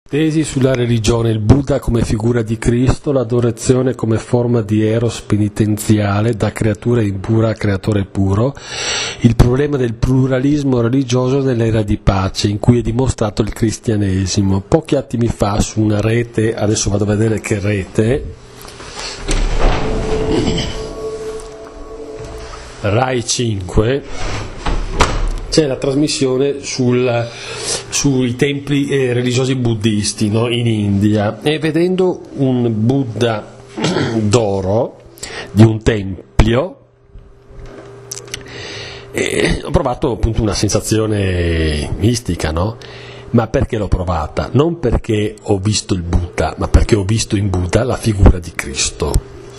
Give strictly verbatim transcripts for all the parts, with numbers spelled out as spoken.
Tesi sulla religione, il Buddha come figura di Cristo, l'adorazione come forma di eros penitenziale, da creatura impura a creatore puro, il problema del pluralismo religioso nell'era di pace, in cui è dimostrato il cristianesimo. Pochi attimi fa su una rete, adesso vado a vedere che rete, Rai cinque, c'è la trasmissione sul, sui templi eh, religiosi buddisti, no, in India, e vedendo un Buddha d'oro di un tempio eh, ho provato appunto una sensazione mistica, no? Ma perché l'ho provata? Non perché ho visto il Buddha, ma perché ho visto in Buddha la figura di Cristo.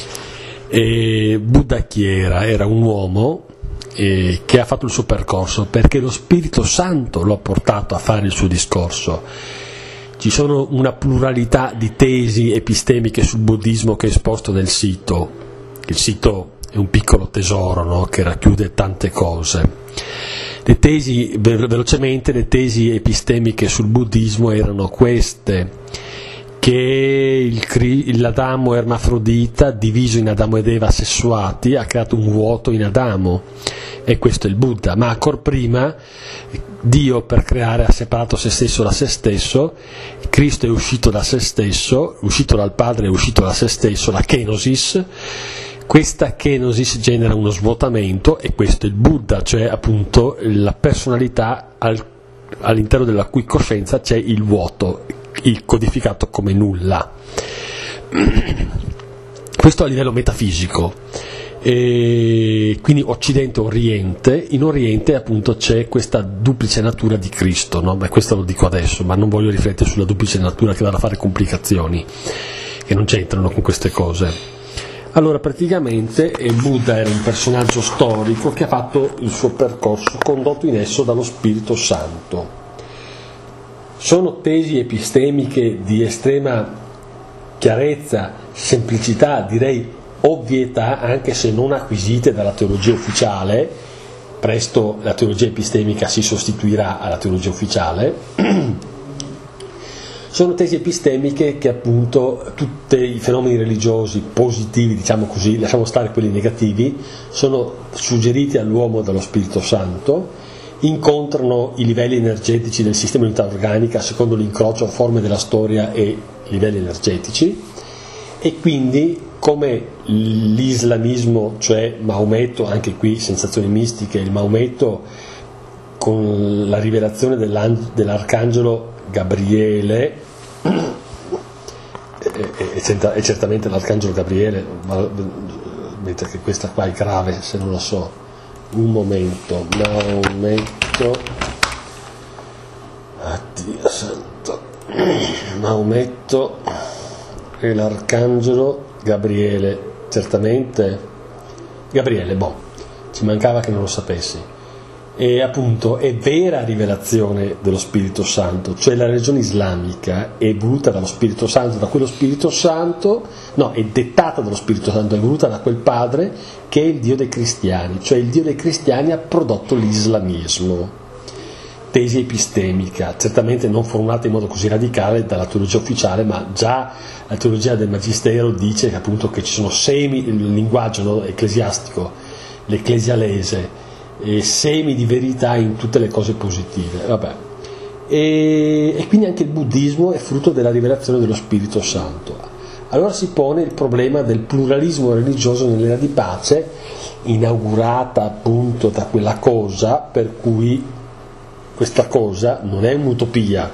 E Buddha chi era? Era un uomo eh, che ha fatto il suo percorso perché lo Spirito Santo lo ha portato a fare il suo discorso. Ci sono una pluralità di tesi epistemiche sul buddismo che è esposto nel sito. Il sito è un piccolo tesoro, no? Che racchiude tante cose. Le tesi, velocemente, le tesi epistemiche sul buddismo erano queste: che il, l'Adamo ermafrodita, diviso in Adamo ed Eva sessuati, ha creato un vuoto in Adamo, e questo è il Buddha. Ma ancor prima Dio, per creare, ha separato se stesso da se stesso. Cristo è uscito da se stesso, uscito dal Padre, è uscito da se stesso, la kenosis. Questa kenosis genera uno svuotamento, e questo è il Buddha, cioè appunto la personalità al, all'interno della cui coscienza c'è il vuoto, il codificato come nulla. Questo a livello metafisico. E quindi Occidente Oriente, in Oriente appunto c'è questa duplice natura di Cristo, no? Ma questo lo dico adesso, ma non voglio riflettere sulla duplice natura, che va a fare complicazioni che non c'entrano con queste cose. Allora, praticamente il Buddha era un personaggio storico che ha fatto il suo percorso condotto in esso dallo Spirito Santo. Sono tesi epistemiche di estrema chiarezza, semplicità, direi ovvietà, anche se non acquisite dalla teologia ufficiale. Presto la teologia epistemica si sostituirà alla teologia ufficiale. Sono tesi epistemiche che appunto tutti i fenomeni religiosi positivi, diciamo così, lasciamo stare quelli negativi, sono suggeriti all'uomo dallo Spirito Santo, incontrano i livelli energetici del sistema di unità organica secondo l'incrocio forme della storia e livelli energetici, e quindi come l'islamismo, cioè Maometto, anche qui sensazioni mistiche, il Maometto con la rivelazione dell'arcangelo Gabriele, e certamente l'arcangelo Gabriele, mentre che questa qua è grave se non lo so, un momento, Maometto, addio santo, Maometto e l'arcangelo Gabriele, certamente Gabriele, boh, ci mancava che non lo sapessi. E appunto è vera rivelazione dello Spirito Santo, cioè la religione islamica è voluta dallo Spirito Santo, da quello Spirito Santo, no, è dettata dallo Spirito Santo, è voluta da quel padre che è il Dio dei cristiani, cioè il Dio dei cristiani ha prodotto l'islamismo. Tesi epistemica, certamente non formulata in modo così radicale dalla teologia ufficiale, ma già la teologia del Magistero dice che appunto che ci sono semi, il linguaggio, no, ecclesiastico, l'ecclesialese, e semi di verità in tutte le cose positive. Vabbè. E, e quindi anche il buddismo è frutto della rivelazione dello Spirito Santo. Allora si pone il problema del pluralismo religioso nell'era di pace, inaugurata appunto da quella cosa per cui questa cosa non è un'utopia,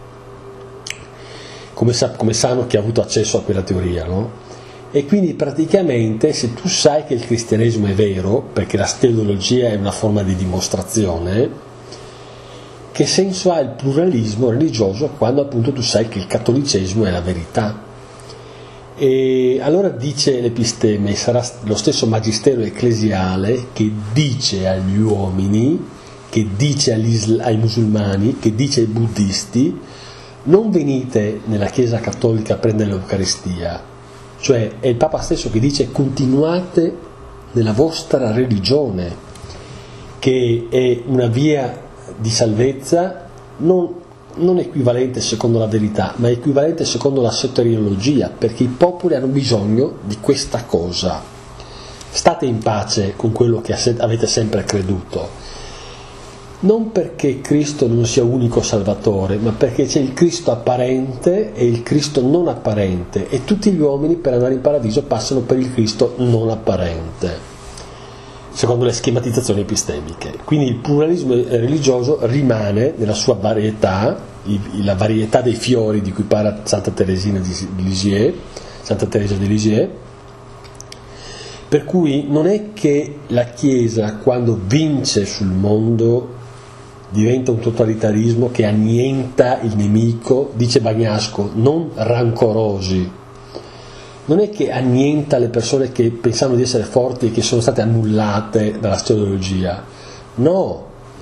come, sa, come sanno chi ha avuto accesso a quella teoria, no? E quindi praticamente se tu sai che il cristianesimo è vero, perché la teologia è una forma di dimostrazione, che senso ha il pluralismo religioso quando appunto tu sai che il cattolicesimo è la verità? E allora dice l'Episteme, sarà lo stesso magistero ecclesiale che dice agli uomini, che dice agli, ai musulmani, che dice ai buddisti: non venite nella Chiesa cattolica a prendere l'Eucaristia. Cioè è il Papa stesso che dice: continuate nella vostra religione, che è una via di salvezza non non equivalente secondo la verità, ma equivalente secondo la soteriologia, perché i popoli hanno bisogno di questa cosa. State in pace con quello che avete sempre creduto, non perché Cristo non sia unico Salvatore, ma perché c'è il Cristo apparente e il Cristo non apparente, e tutti gli uomini per andare in paradiso passano per il Cristo non apparente, secondo le schematizzazioni epistemiche. Quindi il pluralismo religioso rimane nella sua varietà, la varietà dei fiori di cui parla Santa Teresina di Lisieux, Santa Teresa di Lisieux, per cui non è che la Chiesa, quando vince sul mondo, diventa un totalitarismo che annienta il nemico, dice Bagnasco, non rancorosi. Non è che annienta le persone che pensavano di essere forti e che sono state annullate dalla soteriologia. No,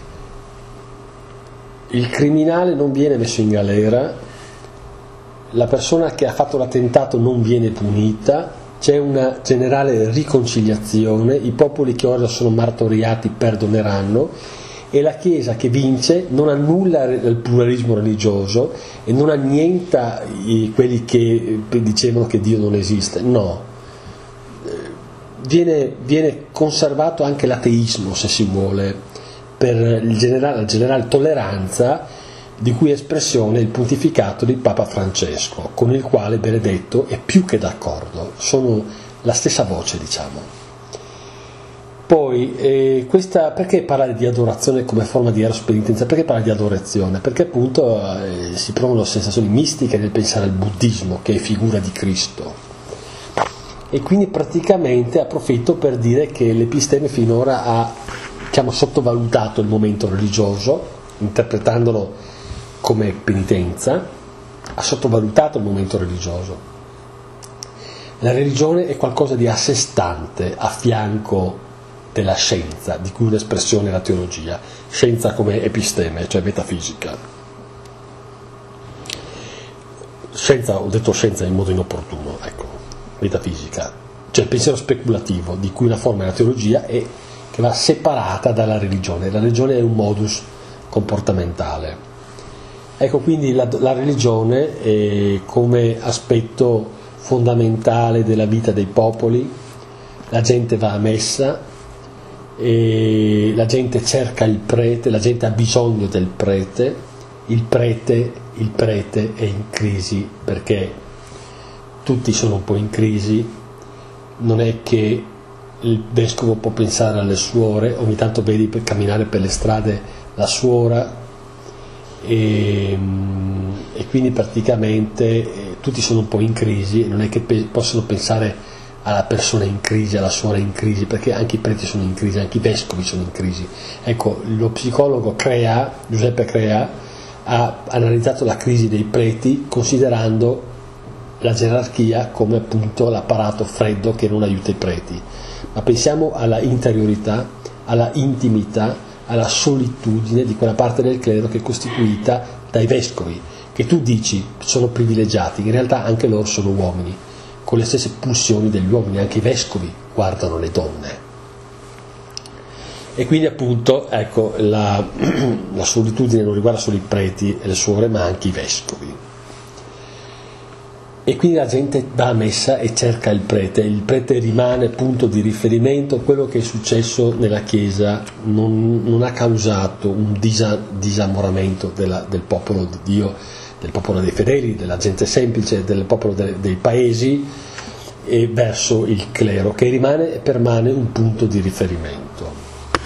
il criminale non viene messo in galera, la persona che ha fatto l'attentato non viene punita, c'è una generale riconciliazione, i popoli che ora sono martoriati perdoneranno, e la Chiesa che vince non annulla il pluralismo religioso e non annienta quelli che dicevano che Dio non esiste, no, viene, viene conservato anche l'ateismo, se si vuole, per il generale, la generale tolleranza di cui è espressione il pontificato di Papa Francesco, con il quale Benedetto è più che d'accordo, sono la stessa voce, diciamo. Poi, eh, questa, perché parla di adorazione come forma di eros penitenza? Perché parla di adorazione? Perché appunto eh, si provano sensazioni mistiche nel pensare al buddismo, che è figura di Cristo. E quindi praticamente approfitto per dire che l'Episteme finora ha, diciamo, sottovalutato il momento religioso, interpretandolo come penitenza, ha sottovalutato il momento religioso. La religione è qualcosa di a sé stante, a fianco della scienza, di cui un'espressione è la teologia, scienza come episteme, cioè metafisica. Scienza, ho detto scienza in modo inopportuno, ecco, metafisica, cioè il pensiero speculativo, di cui una forma è la teologia e che va separata dalla religione. La religione è un modus comportamentale. Ecco, quindi la, la religione è come aspetto fondamentale della vita dei popoli, la gente va a messa, e la gente cerca il prete, la gente ha bisogno del prete, il prete, il prete è in crisi perché tutti sono un po' in crisi, non è che il vescovo può pensare alle suore, ogni tanto vedi per camminare per le strade la suora e, e quindi praticamente eh, tutti sono un po' in crisi e non è che pe- possono pensare alla persona in crisi, alla suora in crisi, perché anche i preti sono in crisi, anche i vescovi sono in crisi. Ecco, lo psicologo Crea, Giuseppe Crea, ha analizzato la crisi dei preti considerando la gerarchia come appunto l'apparato freddo che non aiuta i preti. Ma pensiamo alla interiorità, alla intimità, alla solitudine di quella parte del clero che è costituita dai vescovi, che tu dici sono privilegiati, in realtà anche loro sono uomini, con le stesse pulsioni degli uomini, anche i vescovi guardano le donne. E quindi appunto, ecco, la, la solitudine non riguarda solo i preti e le suore, ma anche i vescovi. E quindi la gente va a messa e cerca il prete, il prete rimane punto di riferimento. Quello che è successo nella Chiesa non, non ha causato un disa, disamoramento della, del popolo di Dio, del popolo dei fedeli, della gente semplice, del popolo de, dei paesi, e verso il clero, che rimane e permane un punto di riferimento.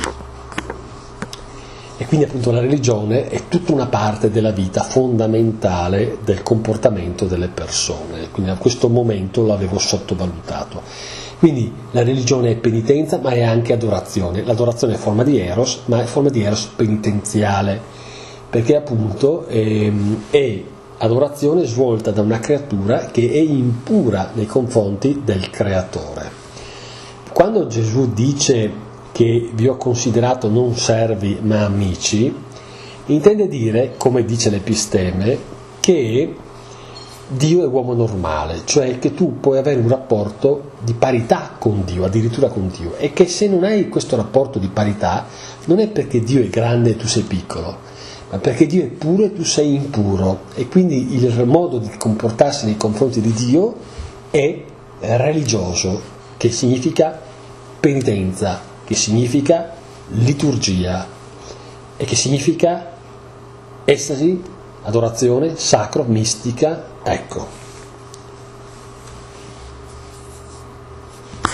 E quindi appunto la religione è tutta una parte della vita fondamentale del comportamento delle persone, quindi a questo momento l'avevo sottovalutato. Quindi la religione è penitenza, ma è anche adorazione. L'adorazione è forma di eros, ma è forma di eros penitenziale, perché appunto ehm, è adorazione svolta da una creatura che è impura nei confronti del creatore. Quando Gesù dice che vi ho considerato non servi ma amici, intende dire, come dice l'Episteme, che Dio è uomo normale, cioè che tu puoi avere un rapporto di parità con Dio, addirittura con Dio, e che se non hai questo rapporto di parità non è perché Dio è grande e tu sei piccolo, ma perché Dio è puro e tu sei impuro, e quindi il modo di comportarsi nei confronti di Dio è religioso, che significa penitenza, che significa liturgia e che significa estasi, adorazione, sacro, mistica, ecco.